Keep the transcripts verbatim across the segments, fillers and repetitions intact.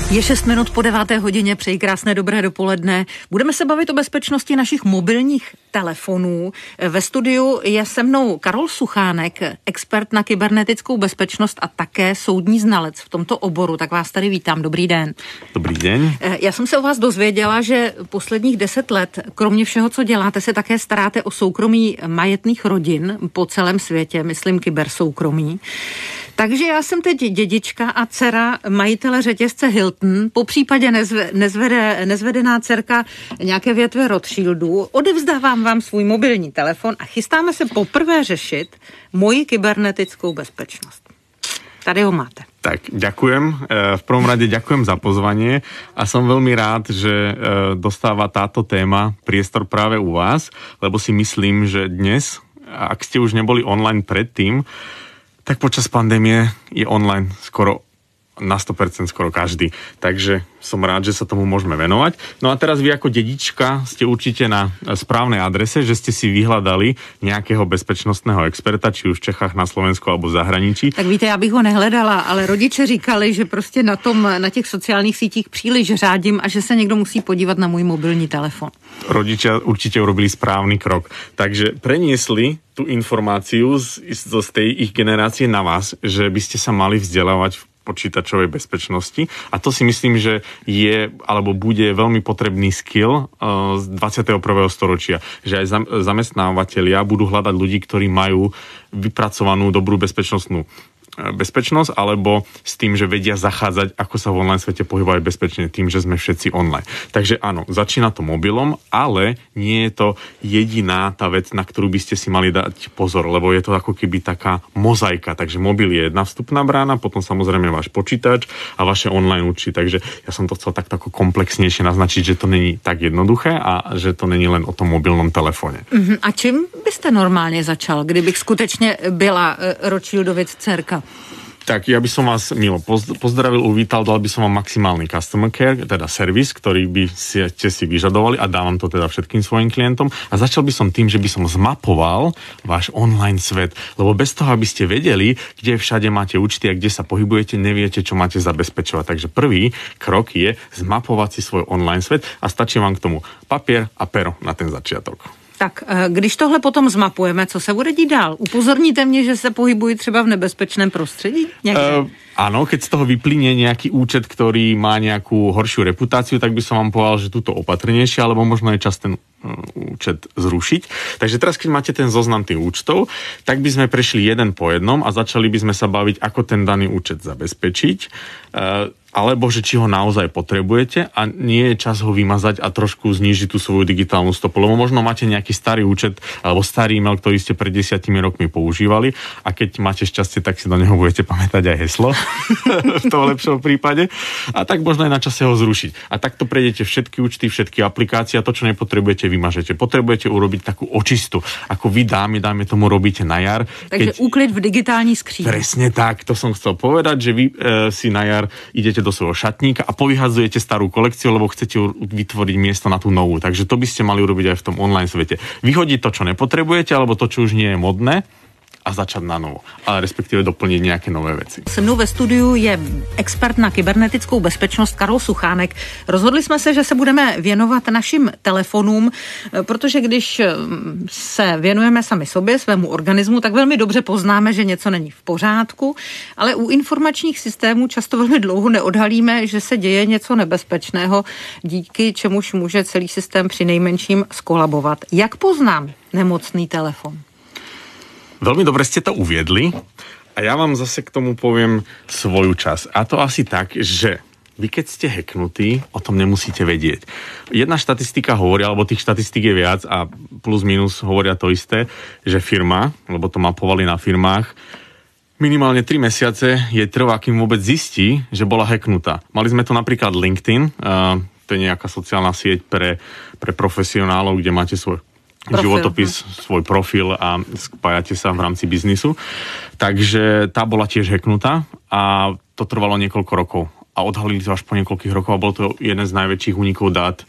Je šest minut po deváté hodině, přeji krásné dobré dopoledne. Budeme se bavit o bezpečnosti našich mobilních telefonů. Ve studiu je se mnou Karol Suchánek, expert na kybernetickou bezpečnost a také soudní znalec v tomto oboru. Tak vás tady vítám. Dobrý den. Dobrý den. Já jsem se o vás dozvěděla, že posledních deset let, kromě všeho, co děláte, se také staráte o soukromí majetných rodin po celém světě, myslím kybersoukromí. Takže já jsem teď dědička a dcera majitele řetězce Hilton, po případě nezve, nezvede, nezvedená dcerka nějaké větve Rothschildů. Odevzdávám vám svůj mobilní telefon a chystáme se poprvé řešit moji kybernetickou bezpečnost. Tady ho máte. Tak, ďakujem. V prvom rade ďakujem za pozvanie a som veľmi rád, že dostáva táto téma priestor práve u vás, lebo si myslím, že dnes, ak ste už neboli online predtým, tak počas pandémie je online skoro na sto percent skoro každý. Takže som rád, že sa tomu môžeme venovať. No a teraz vy ako dedička ste určite na správnej adrese, že ste si vyhľadali nejakého bezpečnostného experta, či už v Čechách, na Slovensku alebo v zahraničí. Tak víte, já bych ho nehledala, ale rodiče říkali, že prostě na tom, na těch sociálních sítích příliš řádím a že se někdo musí podívat na můj mobilní telefon. Rodičia určite urobili správny krok. Takže preniesli tú informáciu z, z tej ich generácie na vás, že by ste sa mali vzdelávať v počítačovej bezpečnosti a to si myslím, že je alebo bude veľmi potrebný skill uh, z dvadsiateho prvého storočia, že aj zam- zamestnávateľia budú hľadať ľudí, ktorí majú vypracovanú dobrú bezpečnostnú bezpečnosť, alebo s tým, že vedia zachádzať, ako sa v online svete pohybovať bezpečne, tým, že sme všetci online. Takže áno, začína to mobilom, ale nie je to jediná tá vec, na ktorú by ste si mali dať pozor, lebo je to ako keby taká mozaika. Takže mobil je jedna vstupná brána, potom samozrejme váš počítač a vaše online účty. Takže ja som to chcel tak tako komplexnejšie naznačiť, že to není tak jednoduché a že to není len o tom mobilnom telefóne. Uh-huh. A čím byste normálne začal, kdybych skutečne byla Rothschildovic dcerka? Tak ja by som vás milo pozdravil, uvítal, dal by som vám maximálny customer care, teda servis, ktorý by ste si vyžadovali a dávam to teda všetkým svojim klientom a začal by som tým, že by som zmapoval váš online svet, lebo bez toho, aby ste vedeli, kde všade máte účty a kde sa pohybujete, neviete, čo máte zabezpečovať. Takže prvý krok je zmapovať si svoj online svet a stačí vám k tomu papier a pero na ten začiatok. Tak, když tohle potom zmapujeme, co se bude dít dál? Upozorníte mě, že se pohybuji třeba v nebezpečném prostředí? Uh, áno, keď z toho vyplynie nejaký účet, ktorý má nejakú horšiu reputáciu, tak by som vám povedal, že túto opatrnejšie, alebo možno je čas ten účet zrušiť. Takže teraz, keď máte ten zoznam tých účtov, tak by sme prešli jeden po jednom a začali by sme sa baviť, ako ten daný účet zabezpečiť, uh, alebo že či ho naozaj potrebujete a nie je čas ho vymazať a trošku znížiť tú svoju digitálnu stopu, lebo možno máte nejaký starý účet alebo starý e-mail, ktorý ste pred desiatimi rokmi používali a keď máte šťastie, tak si do neho budete pamätať aj heslo v tom lepšom prípade a tak možno aj na čase ho zrušiť. A takto prejdete všetky účty, všetky aplikácie a to, čo nepotrebujete, vymažete. Potrebujete urobiť takú očistu, ako vy dámy, dáme tomu robíte na jar. Takže keď... úklid v digitální skříni. Presne tak, to som chcel povedať, že vy e, si na jar idete do svojho šatníka a povyhadzujete starú kolekciu, lebo chcete vytvoriť miesto na tú novú. Takže to by ste mali urobiť aj v tom online svete. Vyhodiť to, čo nepotrebujete, alebo to, čo už nie je modné a začať na novo. Ale respektíve doplniť nejaké nové veci. Se mnou ve studiu je expert na kybernetickou bezpečnost Karol Suchánek. Rozhodli jsme se, že se budeme věnovat našim telefonům, protože když se věnujeme sami sobě, svému organismu, tak velmi dobře poznáme, že něco není v pořádku, ale u informačních systémů často velmi dlouho neodhalíme, že se děje něco nebezpečného, díky čemuž může celý systém přinejmenším skolabovat. Jak poznám nemocný telefon? Veľmi dobre ste to uviedli a ja vám zase k tomu poviem svoju časť. A to asi tak, že vy keď ste hacknutí, o tom nemusíte vedieť. Jedna štatistika hovorí, alebo tých štatistík je viac a plus minus hovoria to isté, že firma, lebo to mapovali na firmách, minimálne tri mesiace je trvá, kým vôbec zistí, že bola hacknutá. Mali sme tu napríklad LinkedIn, uh, to je nejaká sociálna sieť pre, pre profesionálov, kde máte svoj profil, životopis, no. svoj profil a spájate sa v rámci biznisu. Takže tá bola tiež hacknutá a to trvalo niekoľko rokov. A odhalili to až po niekoľkých rokoch a bol to jeden z najväčších únikov dát e,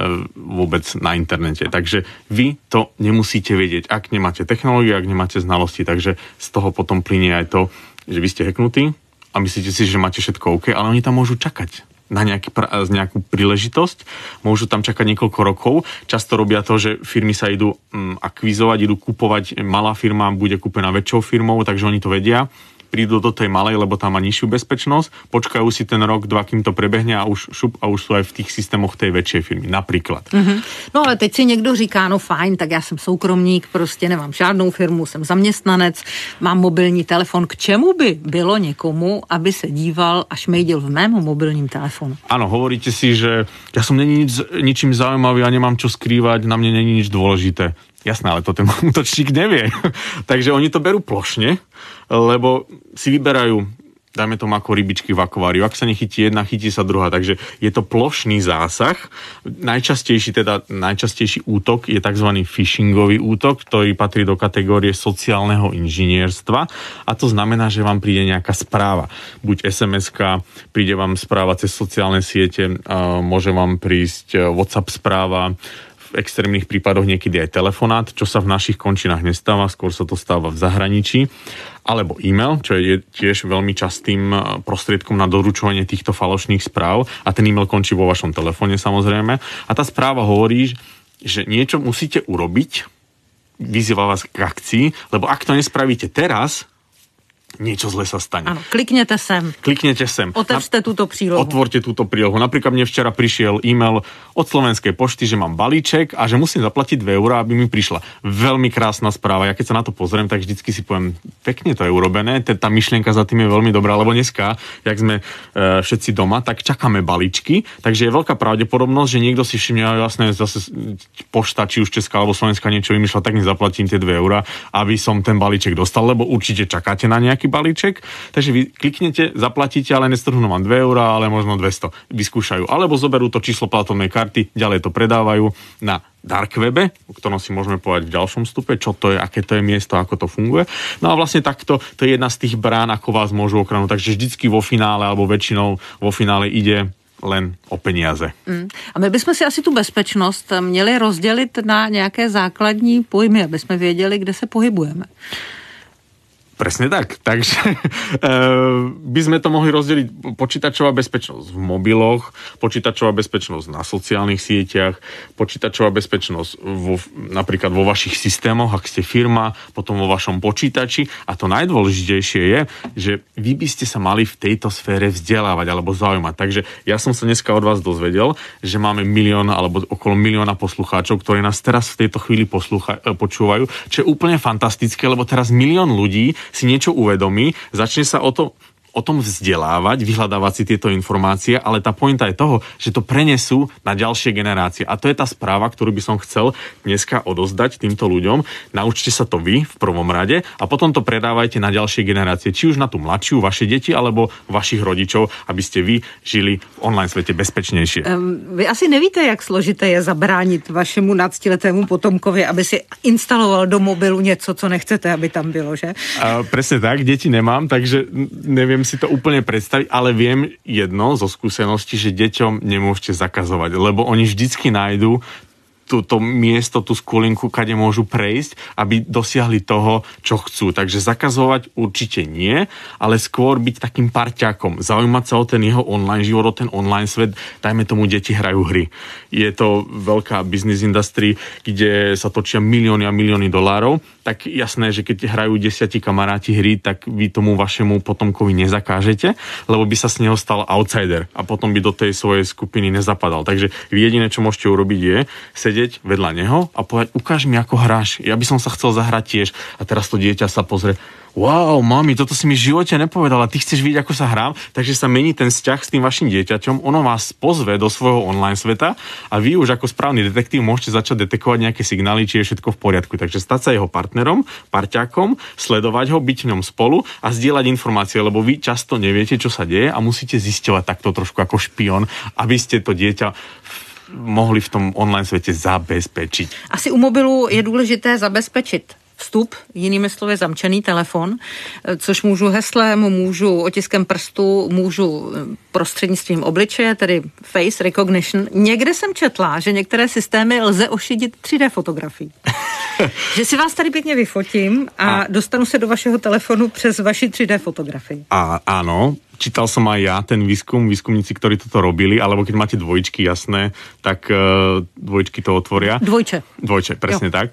vôbec na internete. Takže vy to nemusíte vedieť, ak nemáte technológie, ak nemáte znalosti. Takže z toho potom plynie aj to, že vy ste hacknutí a myslíte si, že máte všetko OK, ale oni tam môžu čakať. na nejaký, nejakú príležitosť, môžu tam čakať niekoľko rokov. Často robia to, že firmy sa idú um, akvizovať, idú kupovať, malá firma bude kúpená väčšou firmou, takže oni to vedia. Prídu do tej malej, lebo tam má nižšiu bezpečnosť, počkajú si ten rok, dva, kým to prebehne a už šup a už sú aj v tých systémoch tej väčšej firmy, napríklad. Mm-hmm. No ale teď si někdo říká, no fajn, tak já jsem soukromník, prostě nemám žádnou firmu, jsem zaměstnanec, mám mobilní telefon. K čemu by bylo někomu, aby se díval a šmejdil v mém mobilním telefonu? Áno, hovoríte si, že ja som není nič, ničím zaujímavý a nemám čo skrývať, na mne není nič dôležité. Jasné, ale to ten útočník nevie. Takže oni to berú plošne, lebo si vyberajú, dajme tomu ako rybičky v akváriu. Ak sa nechytí jedna, chytí sa druhá. Takže je to plošný zásah. Najčastejší, teda najčastejší útok je tzv. Phishingový útok, ktorý patrí do kategórie sociálneho inžinierstva. A to znamená, že vám príde nejaká správa. Buď es em eska, príde vám správa cez sociálne siete, môže vám prísť WhatsApp správa, v extrémnych prípadoch niekedy aj telefonát, čo sa v našich končinách nestáva, skôr sa to stáva v zahraničí, alebo e-mail, čo je tiež veľmi častým prostriedkom na doručovanie týchto falošných správ a ten e-mail končí vo vašom telefóne samozrejme a tá správa hovorí, že niečo musíte urobiť, vyzýva vás k akcii, lebo ak to nespravíte teraz, niečo zle sa stane. Áno, kliknete sem. Kliknete sem. Otevřte túto prílohu. Otvorte túto prílohu. Napríklad mne včera prišiel e-mail od Slovenskej pošty, že mám balíček a že musím zaplatiť dve eurá, aby mi prišla. Veľmi krásna správa. Ja keď sa na to pozriem, tak vždycky si poviem, pekne to je urobené. Tá myšlienka za tým je veľmi dobrá, lebo dneska, jak sme e, všetci doma, tak čakáme balíčky, takže je veľká pravdepodobnosť, že niekto si všimne, jasné, zase pošta, či už Česká alebo Slovenská niečo vymýšľa, tak nezaplatím tie dve eurá, aby som ten balíček dostal, lebo určite čakáte na nejaký balíček, takže vy kliknete, zaplatíte, ale nestrhnú vám dve eurá, ale možno dvesto. Vyskúšajú. Alebo zoberú to číslo platobnej karty, ďalej to predávajú na dark webe, o ktorom si môžeme povedať v ďalšom stupe, čo to je, aké to je miesto, ako to funguje. No a vlastne takto, to je jedna z tých brán, ako vás môžu okradnúť. Takže vždycky vo finále, alebo väčšinou vo finále ide len o peniaze. Mm. A my bychom si asi tu bezpečnost měli rozdělit na nějaké základní pojmy, aby jsme věděli, kde se pohybujeme. Presne tak. Takže e, by sme to mohli rozdeliť počítačová bezpečnosť v mobiloch, počítačová bezpečnosť na sociálnych sieťach, počítačová bezpečnosť vo, napríklad vo vašich systémoch, ak ste firma, potom vo vašom počítači. A to najdôležitejšie je, že vy by ste sa mali v tejto sfére vzdelávať alebo zaujímať. Takže ja som sa dneska od vás dozvedel, že máme milión alebo okolo milióna poslucháčov, ktorí nás teraz v tejto chvíli poslúcha, počúvajú, čo je úplne fantastické, lebo teraz milión ľudí si niečo uvedomí, začne sa o to o tom vzdelávať, vyhľadávať si tieto informácie, ale tá pointa je toho, že to prenesú na ďalšie generácie. A to je tá správa, ktorú by som chcel dneska odozdať týmto ľuďom. Naučte sa to vy v prvom rade a potom to predávajte na ďalšie generácie, či už na tú mladšiu, vaše deti, alebo vašich rodičov, aby ste vy žili v online svete bezpečnejšie. Um, vy asi nevíte, jak složité je zabránit vašemu nadstiletému potomkovi, aby si instaloval do mobilu něco, co nechcete, aby tam bylo, že? Uh, presne tak, deti nemám, takže neviem si to úplne predstaviť, ale viem jedno zo skúseností, že deťom nemôžete zakazovať, lebo oni vždycky nájdú to miesto, tú skulinku, kade môžu prejsť, aby dosiahli toho, čo chcú. Takže zakazovať určite nie, ale skôr byť takým parťákom, zaujímať sa o ten jeho online život, o ten online svet. Dajme tomu, deti hrajú hry. Je to veľká business industry, kde sa točia milióny a milióny dolárov, tak jasné, že keď hrajú desiatí kamaráti hry, tak vy tomu vašemu potomkovi nezakážete, lebo by sa z neho stal outsider a potom by do tej svojej skupiny nezapadal. Takže jediné, čo môžete urobiť, je sedieť vedľa neho a povedať, ukáž mi, ako hráš. Ja by som sa chcel zahrať tiež. A teraz to dieťa sa pozrie, wow, mami, toto si mi v živote nepovedala, ty chceš vidieť, ako sa hrám, takže sa mení ten vzťah s tým vašim dieťaťom, ono vás pozve do svojho online sveta a vy už ako správny detektív môžete začať detekovať nejaké signály, či je všetko v poriadku. Takže stať sa jeho partnerom, parťákom, sledovať ho, byť v ňom spolu a zdieľať informácie, lebo vy často neviete, čo sa deje a musíte zisťovať takto trošku ako špion, aby ste to dieťa mohli v tom online svete zabezpečiť. Asi u mobilu je důležité zabezpečit vstup, jinými slovy zamčený telefon, což můžu heslem, můžu otiskem prstu, můžu prostřednictvím obličeje, tedy face recognition. Někde jsem četla, že některé systémy lze ošidit tři dé fotografií. Že si vás tady pěkně vyfotím a, a dostanu se do vašeho telefonu přes vaši tři dé fotografii. A áno, čítal som aj ja ten výskum, výskumníci, ktorí toto robili, alebo keď máte dvojčky, jasné, tak uh, dvojčky to otvoria. Dvojče. Dvojče, presne jo. Tak.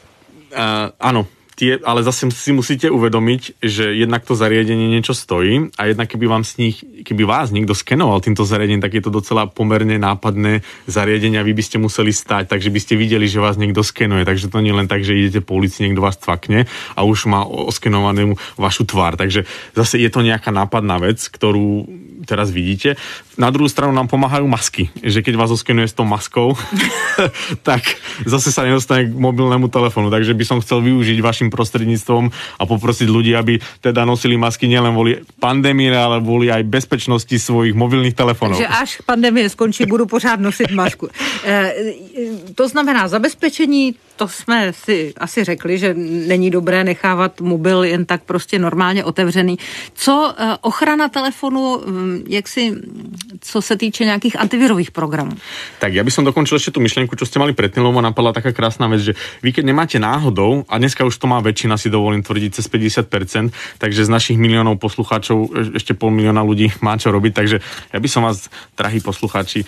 Uh, áno, tie, ale zase si musíte uvedomiť, že jednak to zariadenie niečo stojí a jednak keby vám z nich, keby vás niekto skenoval týmto zariadením, tak je to docela pomerne nápadné zariadenie a vy by ste museli stať, takže by ste videli, že vás niekto skenuje, takže to nie len tak, že idete po ulici, niekto vás cvakne a už má oskenovanú vašu tvár, takže zase je to nejaká nápadná vec, ktorú teraz vidíte. Na druhú stranu nám pomáhajú masky, že keď vás oskenuje s tou maskou, tak zase sa nedostane k mobilnému telefónu, takže by som chcel využiť vašim prostredníctvom a poprosiť ľudí, aby teda nosili masky nielen kvôli pandémii, ale kvôli aj bezpečnosti svojich mobilných telefónov. Takže až pandemie skončí, budu pořád nosit masku. E, to znamená zabezpečení, to jsme si asi řekli, že není dobré nechávat mobil jen tak prostě normálně otevřený. Co e, ochrana telefonu, jak si, co se týče nějakých antivirových programů? Tak ja by som dokončil ešte tú myšlienku, čo ste mali predtým, lebo napadla taká krásna vec, že vy keď nemáte náhodou, a dneska už to má väčšina, si dovolím tvrdiť, cez päťdesiat percent, takže z našich miliónov poslucháčov ešte pol milióna ľudí má čo robiť, takže ja by som vás, drahí poslucháči,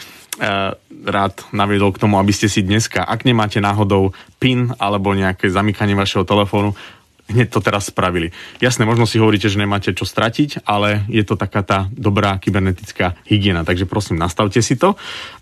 rád naviedol k tomu, aby ste si dneska, ak nemáte náhodou PIN alebo nejaké zamykanie vašeho telefónu, hneď to teraz spravili. Jasné, možno si hovoríte, že nemáte čo stratiť, ale je to taká tá dobrá kybernetická hygiena, takže prosím, nastavte si to.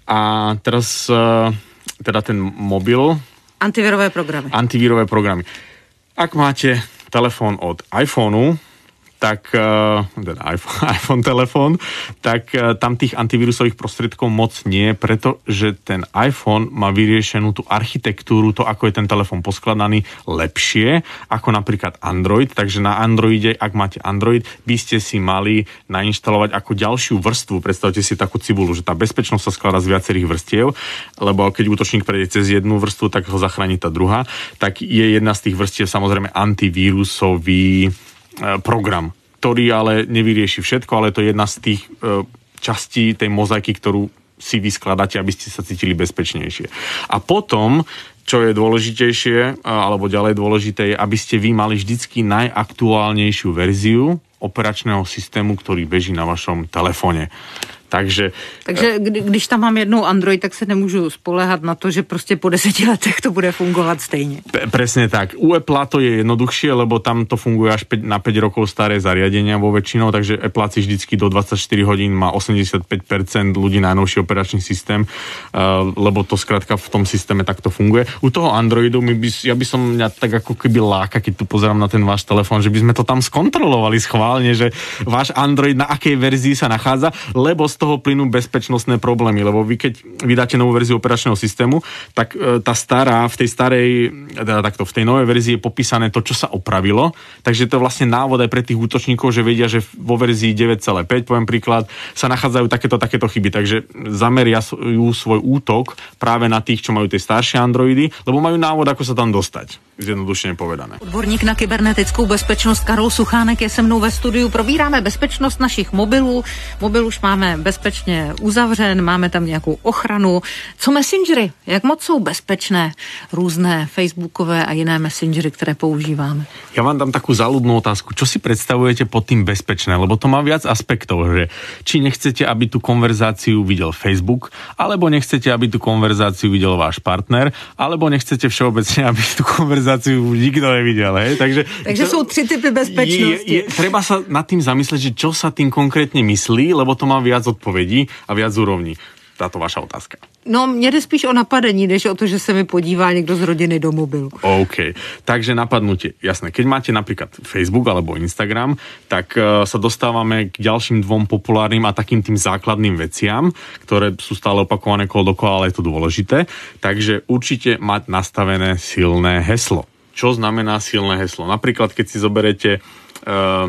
A teraz teda ten mobil... Antivírové programy. Antivírové programy. Ak máte telefón od iPhoneu, tak teda iPhone, iPhone telefón, tak tam tých antivírusových prostriedkov moc nie, pretože ten iPhone má vyriešenú tú architektúru, to ako je ten telefón poskladaný, lepšie ako napríklad Android, takže na Androide, ak máte Android, by ste si mali nainštalovať ako ďalšiu vrstvu, predstavte si takú cibulu, že tá bezpečnosť sa skladá z viacerých vrstiev, lebo keď útočník prejde cez jednu vrstvu, tak ho zachráni tá druhá, tak je jedna z tých vrstiev samozrejme antivírusový program, ktorý ale nevyrieši všetko, ale to je jedna z tých e, častí tej mozaiky, ktorú si vyskladáte, aby ste sa cítili bezpečnejšie. A potom, čo je dôležitejšie, alebo ďalej dôležité, je, aby ste vy mali vždycky najaktuálnejšiu verziu operačného systému, ktorý beží na vašom telefone. Takže, Takže kdy, když tam mám jednou Android, tak se nemůžu spoléhat na to, že prostě po deseti letech to bude fungovat stejně. P- presne tak. U Apple to je jednoduchšie, lebo tam to funguje až päť, na päť rokov staré zariadenia vo väčšinou, takže Apple si vždycky do dvadsaťštyri hodín má osemdesiatpäť percent ľudí najnovší operačný systém, uh, lebo to skrátka v tom systéme takto funguje. U toho Androidu my by, ja by som mňa tak ako keby láka, keď tu pozerám na ten váš telefón, že by sme to tam skontrolovali schválne, že váš Android na akej verzii sa nachádza, lebo z toho plynú bezpečnostné problémy, lebo vy keď vydáte novú verziu operačného systému, tak e, tá stará, v tej starej, teda takto, v tej novej verzii je popísané to, čo sa opravilo, takže to je vlastne návod aj pre tých útočníkov, že vedia, že vo verzii deväť celé päť, poviem príklad, sa nachádzajú takéto, takéto chyby, takže zameria svoj útok práve na tých, čo majú tie staršie Androidy, lebo majú návod, ako sa tam dostať. Zjednodušene povedané. Odborník na kybernetickou bezpečnost Karol Suchánek je se mnou ve studiu. Probíráme bezpečnost našich mobilů. Mobil už máme bezpečně uzavřen, máme tam nějakou ochranu. Co messengery? Jak moc jsou bezpečné různé facebookové a jiné messengery, které používáme? Ja vám dám takú záľudnú otázku. Čo si predstavujete pod tým bezpečné? Lebo to má viac aspektov, že či nechcete, aby tú konverzáciu videl Facebook, alebo nechcete, aby tú konverzáciu videl váš partner, alebo nechcete všeobecne, aby tú konverzáciu nikto nevidel. Hej? Takže, Takže to, sú tri typy bezpečnosti. Je, je, treba sa nad tým zamyslieť, že čo sa tým konkrétne myslí, lebo to má viac odpovedí a viac úrovní. Táto vaša otázka. No, mně jde spíš o napadení, než o to, že se mi podívá někdo z rodiny do mobilu. OK. Takže napadnutie. Jasné. Keď máte napríklad Facebook alebo Instagram, tak uh, sa dostávame k ďalším dvom populárnym a takým tým základným veciam, ktoré sú stále opakované kolo dokola, ale je to dôležité. Takže určite mať nastavené silné heslo. Čo znamená silné heslo? Napríklad, keď si zoberete uh,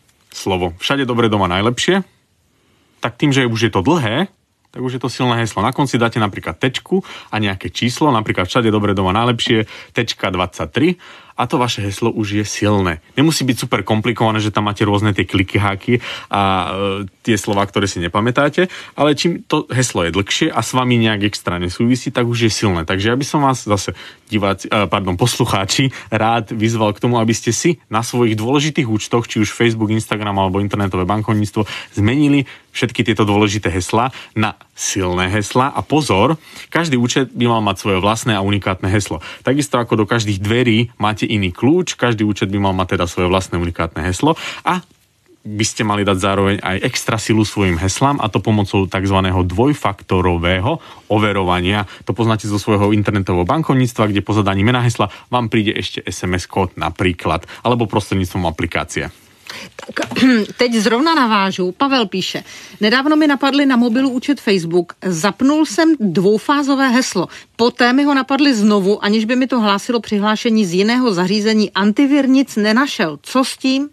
slovo všade dobre, doma najlepšie, tak tým, že už je to dlhé, tak už je to silné heslo. Na konci dáte napríklad tečku a nejaké číslo, napríklad všade dobre, doma najlepšie, tečka dvadsaťtri a to vaše heslo už je silné. Nemusí byť super komplikované, že tam máte rôzne tie kliky, háky a e, tie slová, ktoré si nepamätáte, ale čím to heslo je dlhšie a s vami nejak extra nesúvisí, tak už je silné. Takže ja by som vás zase diváci, e, pardon, poslucháči rád vyzval k tomu, aby ste si na svojich dôležitých účtoch, či už Facebook, Instagram alebo internetové bankovníctvo, zmenili všetky tieto dôležité heslá na silné heslá a pozor, každý účet by mal mať svoje vlastné a unikátne heslo. Takisto ako do každých dverí máte iný kľúč, každý účet by mal mať teda svoje vlastné unikátne heslo a by ste mali dať zároveň aj extra silu svojim heslám a to pomocou tzv. Dvojfaktorového overovania. To poznáte zo svojho internetového bankovníctva, kde po zadaní mena hesla vám príde ešte es em es kód napríklad, alebo prostredníctvom aplikácie. Tak, teď zrovna navážu. Pavel píše, nedávno mi napadli na mobilu účet Facebook, zapnul jsem dvoufázové heslo, poté mi ho napadli znovu, aniž by mi to hlásilo přihlášení z jiného zařízení, antivir nic nenašel. Co s tím?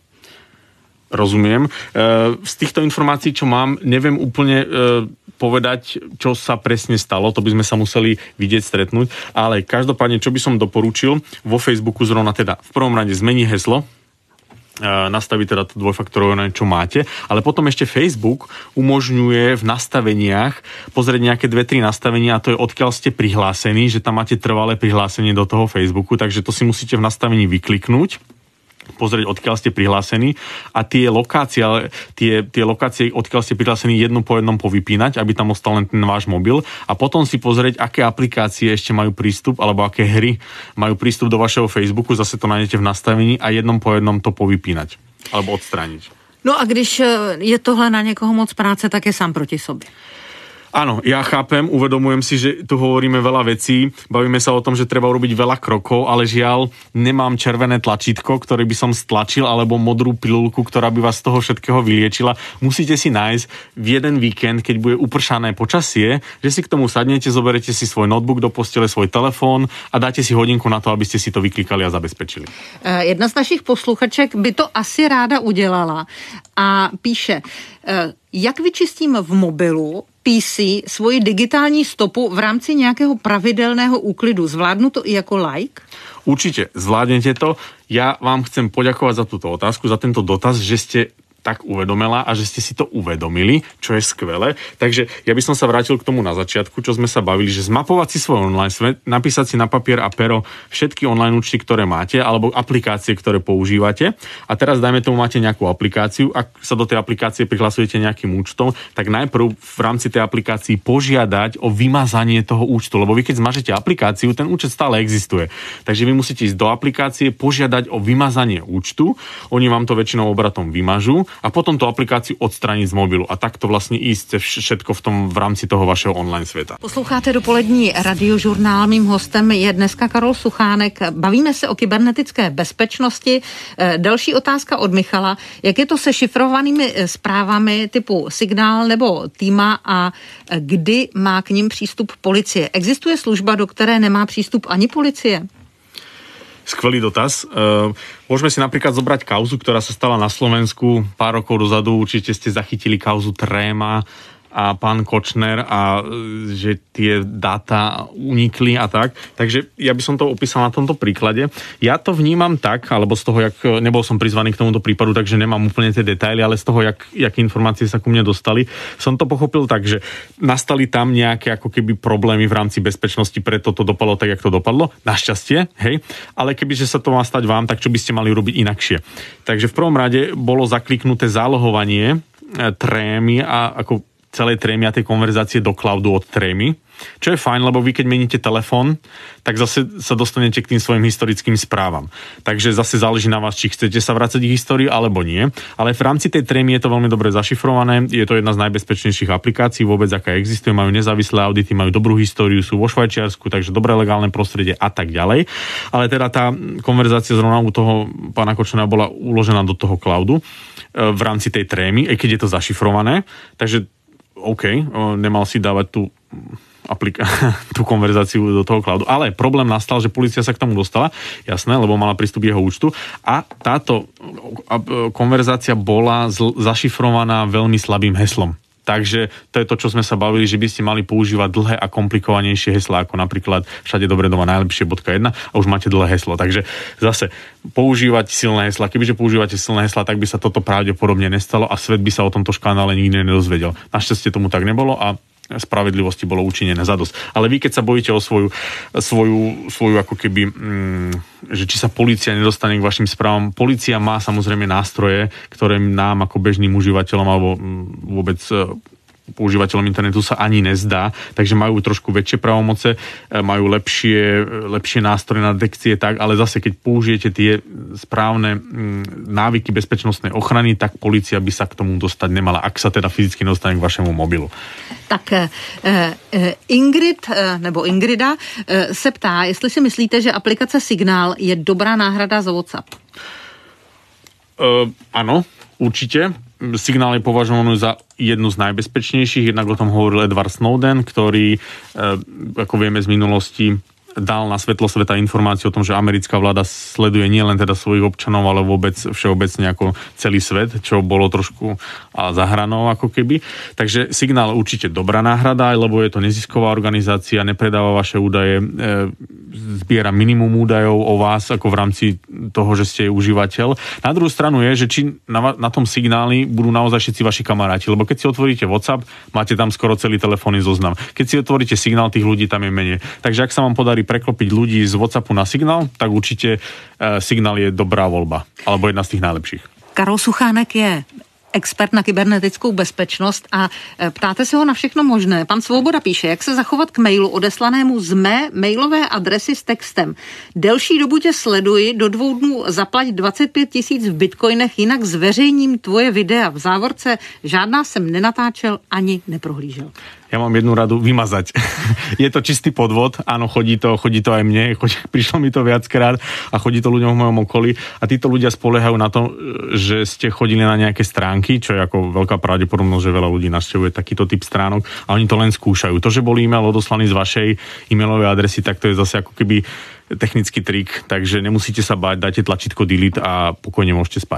Rozumiem. Z týchto informácií, čo mám, neviem úplne povedať, čo sa presne stalo, to by sme sa museli vidieť, stretnúť, ale každopádne, čo by som doporučil, vo Facebooku zrovna teda v prvom rade zmení heslo, nastaviť teda to dvojfaktorové, čo máte, ale potom ešte Facebook umožňuje v nastaveniach pozrieť nejaké dve, tri nastavenia a to je odkiaľ ste prihlásení, že tam máte trvalé prihlásenie do toho Facebooku, takže to si musíte v nastavení vykliknúť, pozrieť, odkiaľ ste prihlásení a tie lokácie, tie, tie lokácie, odkiaľ ste prihlásení jednu po jednom povypínať, aby tam ostal len ten váš mobil a potom si pozrieť, aké aplikácie ešte majú prístup alebo aké hry majú prístup do vašeho Facebooku, zase to nájdete v nastavení a jednom po jednom to povypínať alebo odstrániť. No a když je tohle na niekoho moc práce, tak je sám proti sobě. Áno, ja chápem, uvedomujem si, že tu hovoríme veľa vecí, bavíme sa o tom, že treba urobiť veľa krokov, ale žiaľ, nemám červené tlačítko, ktoré by som stlačil, alebo modrú pilulku, ktorá by vás z toho všetkého vyliečila. Musíte si nájsť v jeden víkend, keď bude upršané počasie, že si k tomu sadnete, zoberete si svoj notebook do postele, svoj telefón a dáte si hodinku na to, aby ste si to vyklikali a zabezpečili. Jedna z našich posluchaček by to asi ráda udělala a píše, jak vyčistím v mobilu pé cé svoji digitální stopu v rámci nějakého pravidelného úklidu. Zvládnu to i jako like? Určite, zvládnete to. Ja vám chcem poďakovať za túto otázku, za tento dotaz, že ste tak uvedomila a že ste si to uvedomili, čo je skvelé. Takže ja by som sa vrátil k tomu na začiatku, čo sme sa bavili, že zmapovať si svoj online svet, napísať si na papier a pero všetky online účty, ktoré máte, alebo aplikácie, ktoré používate. A teraz dajme tomu, máte nejakú aplikáciu. Ak sa do tej aplikácie prihlasujete nejakým účtom, tak najprv v rámci tej aplikácii požiadať o vymazanie toho účtu, lebo vy keď zmažete aplikáciu, ten účet stále existuje. Takže vy musíte ísť do aplikácie, požiadať o vymazanie účtu. Oni vám to väčšinou obratom vymažú a potom tú aplikáciu odstrániť z mobilu a takto vlastne ísť všetko v tom v rámci toho vašeho online sveta. Posloucháte dopolední radiožurnál. Mým hostem je dneska Karol Suchánek. Bavíme se o kybernetické bezpečnosti. Další otázka od Michala. Jak je to se šifrovanými zprávami typu Signál nebo Týma a kdy má k nim přístup policie? Existuje služba, do které nemá přístup ani policie? Skvelý dotaz. Môžeme si napríklad zobrať kauzu, ktorá sa stala na Slovensku pár rokov dozadu. Určite ste zachytili kauzu Tréma a pán Kočner a že tie dáta unikli a tak. Takže ja by som to opísal na tomto príklade. Ja to vnímam tak, alebo z toho, jak nebol som prizvaný k tomuto prípadu, takže nemám úplne tie detaily, ale z toho, jak, jak informácie sa ku mne dostali, som to pochopil tak, že nastali tam nejaké ako keby problémy v rámci bezpečnosti, preto to dopadlo tak, jak to dopadlo. Našťastie, hej. Ale kebyže sa to má stať vám, tak čo by ste mali robiť inakšie. Takže v prvom rade bolo zakliknuté zálohovanie Trémy a ako celej Trémy a tej konverzácie do cloudu od Trémy, čo je fajn, lebo vy keď meníte telefón, tak zase sa dostanete k tým svojim historickým správam. Takže zase záleží na vás, či chcete sa vrácať k histórii alebo nie, ale v rámci tej Trémy je to veľmi dobre zašifrované, je to jedna z najbezpečnejších aplikácií vôbec, aká existuje, majú nezávislé audity, majú dobrú históriu, sú vo Švajčiarsku, takže dobré legálne prostredie a tak ďalej. Ale teda tá konverzácia zrovna u toho pána Kočnera bola uložená do toho cloudu v rámci tej Trémy, aj keď je to zašifrované, takže OK, nemal si dávať tú, aplika- tú konverzáciu do toho cloudu. Ale problém nastal, že polícia sa k tomu dostala, jasné, lebo mala prístup k jeho účtu a táto konverzácia bola zl- zašifrovaná veľmi slabým heslom. Takže to je to, čo sme sa bavili, že by ste mali používať dlhé a komplikovanejšie heslá, ako napríklad všade dobre doma najlepšie bodka jedna a už máte dlhé heslo. Takže zase používať silné heslá. Kebyže používate silné heslá, tak by sa toto pravdepodobne nestalo a svet by sa o tomto škandále nikdy nedozvedel. Našťastie tomu tak nebolo a spravedlivosti bolo učinené zadosť. Ale vy, keď sa bojíte o svoju, svoju, svoju ako keby, mm, že či sa polícia nedostane k vašim správam, polícia má samozrejme nástroje, ktoré nám ako bežným užívateľom alebo vôbec používateľom internetu sa ani nezdá, takže majú trošku väčšie pravomoce, majú lepšie, lepšie nástroje na detekcie, tak, ale zase, keď použijete tie správne návyky bezpečnostnej ochrany, tak polícia by sa k tomu dostať nemala, ak sa teda fyzicky nedostane k vašemu mobilu. Tak eh, Ingrid, eh, nebo Ingrida eh, se ptá, jestli si myslíte, že aplikace Signál je dobrá náhrada za WhatsApp? Uh, áno, určite. Signál je považovaný za jednu z najbezpečnejších, jednak o tom hovoril Edward Snowden, ktorý, ako vieme z minulosti, dal na svetlo sveta informáciu o tom, že americká vláda sleduje nielen teda svojich občanov, ale vôbec všeobecne ako celý svet, čo bolo trošku za hranou ako keby. Takže Signál určite dobrá náhrada, lebo je to nezisková organizácia, nepredáva vaše údaje, zbiera minimum údajov o vás ako v rámci toho, že ste užívateľ. Na druhú stranu je, že či na, na tom Signáli budú naozaj všetci vaši kamaráti, lebo keď si otvoríte WhatsApp, máte tam skoro celý telefónny zoznam. Keď si otvoríte Signál, tých ľudí tam je menej. Takže ak sa vám podarí preklopiť ľudí z WhatsAppu na Signál, tak určite uh, Signál je dobrá voľba, alebo jedna z tých najlepších. Karol Suchánek je expert na kybernetickou bezpečnost a ptáte se ho na všechno možné. Pan Svoboda píše, jak se zachovat k mailu odeslanému z mé mailové adresy s textem. Delší dobu tě sleduji, do dvou dnů zaplať dvacet pět tisíc v bitcoinech, jinak zveřejním tvoje videa. V závorce žádná jsem nenatáčel ani neprohlížel. Ja mám jednu radu, vymazať. Je to čistý podvod, áno, chodí to, chodí to aj mne, chodí, prišlo mi to viackrát a chodí to ľuďom v mojom okolí a títo ľudia spoliehajú na to, že ste chodili na nejaké stránky, čo je ako veľká pravdepodobnosť, že veľa ľudí navštevuje takýto typ stránok a oni to len skúšajú. To, že bol e-mail odoslaný z vašej e-mailovej adresy, tak to je zase ako keby technický trik, takže nemusíte sa báť, dáte tlačítko delete a pokojně můžete spát.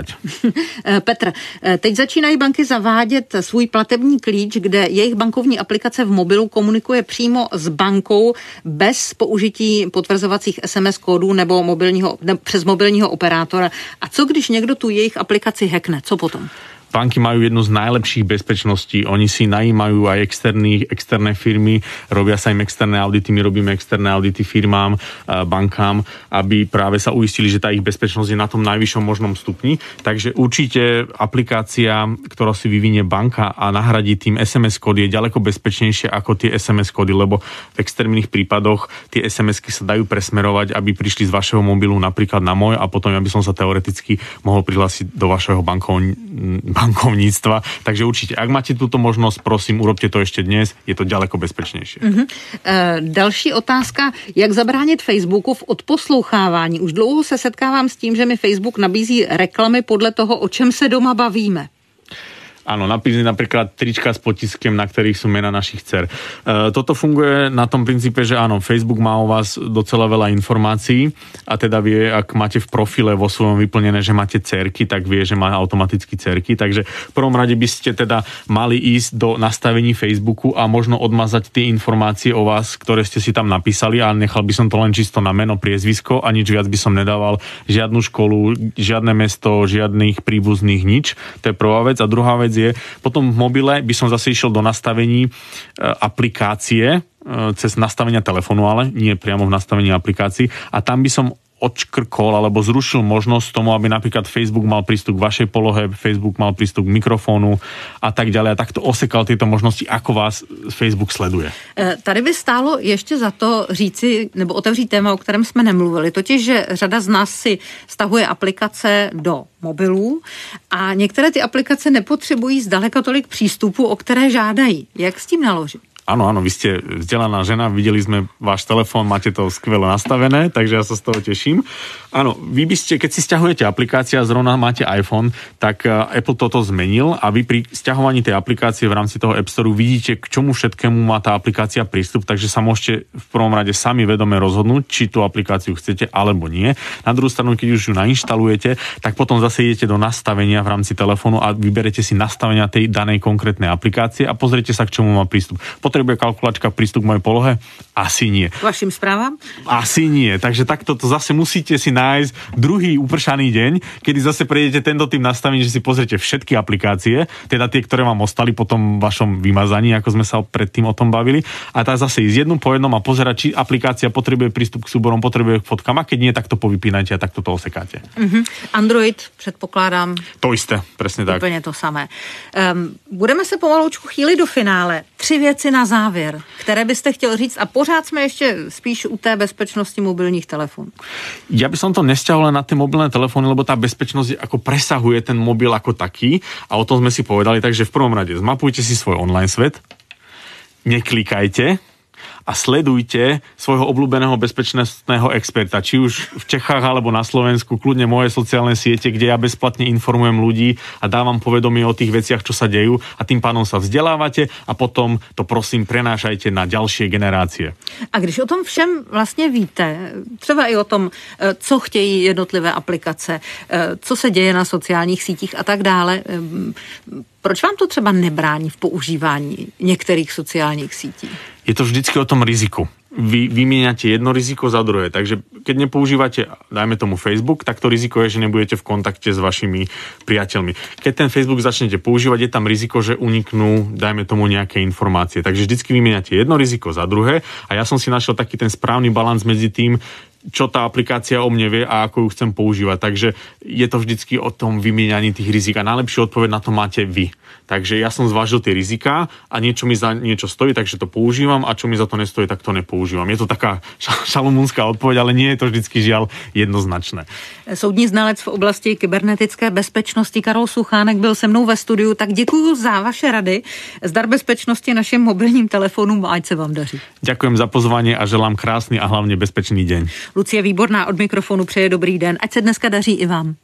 Petr, teď začínají banky zavádět svůj platební klíč, kde jejich bankovní aplikace v mobilu komunikuje přímo s bankou bez použití potvrzovacích es em es kódů nebo mobilního, ne, přes mobilního operátora. A co když někdo tu jejich aplikaci hackne? Co potom? Banky majú jednu z najlepších bezpečností. Oni si najímajú aj externí, externé firmy, robia sa im externé audity, my robíme externé audity firmám, bankám, aby práve sa uistili, že tá ich bezpečnosť je na tom najvyššom možnom stupni. Takže určite aplikácia, ktorá si vyvinie banka a nahradí tým es em es kódy, je ďaleko bezpečnejšia ako tie es em es kódy, lebo v extrémnych prípadoch tie es em esky sa dajú presmerovať, aby prišli z vašeho mobilu napríklad na môj a potom ja by som sa teoreticky mohol prihlásiť do vašeho bankovní bankovníctva. Takže určite, ak máte túto možnosť, prosím, urobte to ešte dnes, je to ďaleko bezpečnejšie. Uh-huh. E, další otázka, jak zabránit Facebooku v odposlouchávání? Už dlouho se setkávám s tím, že mi Facebook nabízí reklamy podle toho, o čem se doma bavíme. Áno, napísať napríklad trička s potiskem, na ktorých sú mena našich dcer. E, toto funguje na tom princípe, že áno, Facebook má o vás docela veľa informácií a teda vie, ak máte v profile vo svojom vyplnené, že máte dcerky, tak vie, že má automaticky dcerky. Takže v prvom rade by ste teda mali ísť do nastavení Facebooku a možno odmazať tie informácie o vás, ktoré ste si tam napísali a nechal by som to len čisto na meno, priezvisko a nič viac by som nedával. Žiadnu školu, žiadne mesto, žiadnych príbuzných, nič. To je prvá vec. A druhá vec je, potom v mobile by som zase išiel do nastavení e, aplikácie, e, cez nastavenia telefónu, ale nie priamo v nastavení aplikácií a tam by som odškrkol alebo zrušil možnosť tomu, aby napríklad Facebook mal prístup k vašej polohe, Facebook mal prístup k mikrofónu a tak ďalej. A takto osekal tieto možnosti, ako vás Facebook sleduje. Tady by stálo ještě za to říci, nebo otevřít téma, o kterém jsme nemluvili, totiž, že řada z nás si stahuje aplikace do mobilů a některé ty aplikace nepotřebují zdaleka tolik přístupů, o které žádají. Jak s tím naložit? Áno, áno, vy ste vzdelaná žena, videli sme váš telefón, máte to skvelo nastavené, takže ja sa z toho teším. Áno, vy by ste, keď si sťahujete aplikácia a zrovna máte iPhone, tak Apple toto zmenil a vy pri sťahovaní tej aplikácie v rámci toho App Store vidíte, k čomu všetkému má tá aplikácia prístup, takže sa môžete v prvom rade sami vedome rozhodnúť, či tú aplikáciu chcete alebo nie. Na druhú stranu, keď už ju nainštalujete, tak potom zase idete do nastavenia v rámci telefónu a vyberete si nastavenia tej danej konkrétnej aplikácie a pozrite sa, k čomu má prístup. Potrebuje kalkulačka prístup k mojej polohe? Asi nie. K vašim správam? Asi nie. Takže takto to zase musíte si nájsť druhý upršaný deň, kedy zase prejdete tento tým nastavení, že si pozriete všetky aplikácie, teda tie, ktoré vám ostali po tom vašom vymazaní, ako sme sa predtým o tom bavili. A tá zase ísť jednu po jednom a pozerať, či aplikácia potrebuje prístup k súborom, potrebuje k fotkám, a keď nie, tak to povypínajte a takto to osekáte. Uh-huh. Android, předpokládám. To isté, presne tak. Úplně to samé. Um, budeme se pomaloučku chýlit do finále. Tři věci na závěr, které byste chtěl říct, a pořád jsme ještě spíš u té bezpečnosti mobilních telefonů. Ja by som to nesťahol len na tie mobilné telefóny, lebo tá bezpečnosť ako presahuje ten mobil ako taký a o tom sme si povedali, takže v prvom rade zmapujte si svoj online svet, neklikajte a sledujte svojho obľúbeného bezpečnostného experta, či už v Čechách alebo na Slovensku, kľudne moje sociálne siete, kde ja bezplatne informujem ľudí a dávam povedomie o tých veciach, čo sa dejú, a tým pádom sa vzdelávate a potom to prosím prenášajte na ďalšie generácie. A když o tom všem vlastně víte, třeba i o tom, co chtějí jednotlivé aplikace, co se děje na sociálních sítích a tak dále, proč vám to třeba nebrání v používání některých sociálních sítí? Je to vždycky o tom riziku. Vy vymieňate jedno riziko za druhé. Takže keď nepoužívate, dajme tomu Facebook, tak to riziko je, že nebudete v kontakte s vašimi priateľmi. Keď ten Facebook začnete používať, je tam riziko, že uniknú, dajme tomu, nejaké informácie. Takže vždycky vymieňate jedno riziko za druhé a ja som si našiel taký ten správny balans medzi tým, čo tá aplikácia o mne vie a ako ju chcem používať. Takže je to vždycky o tom vymieňaní tých rizik a najlepšiu odpoveď na to máte vy. Takže ja som zvážil tie riziká a niečo mi za niečo stojí, takže to používam, a čo mi za to nestojí, tak to nepoužívam. Je to taká šalomúnská odpoveď, ale nie je to vždycky žiaľ jednoznačné. Soudní znalec v oblasti kybernetické bezpečnosti Karol Suchánek byl se mnou ve studiu, tak děkuju za vaše rady. Zdar bezpečnosti našim mobilním telefonům, ať se vám daří. Ďakujem za pozvanie a želám krásny a hlavne bezpečný deň. Lucie Výborná od mikrofonu přeje dobrý den, ať se dneska daří i vám.